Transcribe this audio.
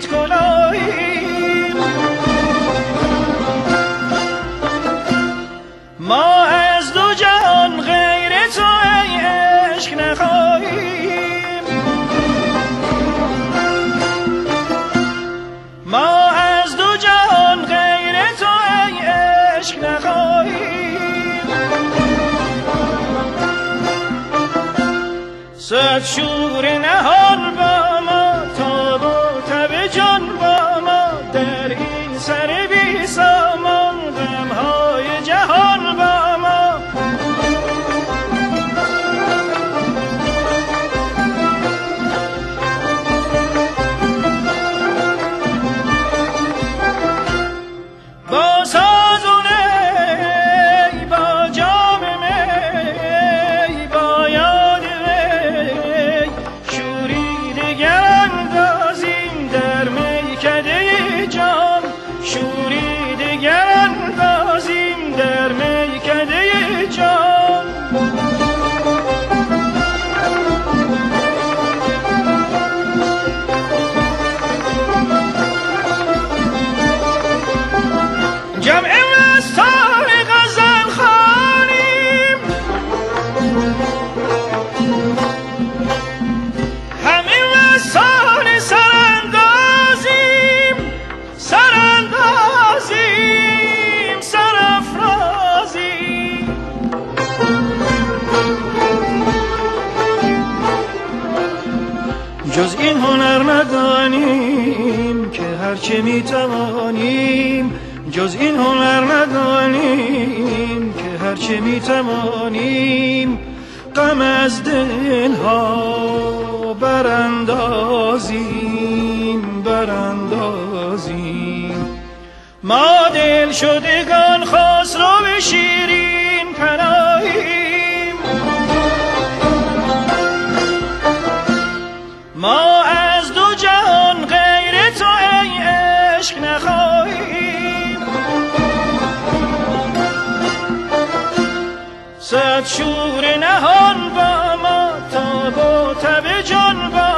خود کناییم. ما از دو جهان غیر تو ای عشق نخواهیم. ما از دو جهان غیر تو ای عشق نخواهیم. صد شور نهان با ما، تاب و تب جان با ما، در این سر بی سامان غمهای جهان با ما. با ساز و نی، با جام می، با یاد وی، شوری دگر اندازیم در میکده جام. شوری دگر اندازیم در میکده جام. جمع مستان غزل خوانیم، همه مستان سراندازیم، سراندازیم، سرافرازیم. جز این هنر ندانیم که هرچه میتوانیم. جز این هنر ندانیم که هرچه میتوانیم. غم از دلها براندازیم، براندازیم. ما دل شدگان خسرو شیرین پناهیم. ما از دو جهان غیر تو ای عشق نخواهیم. صد شور نهان با ما، تاب و تب جان با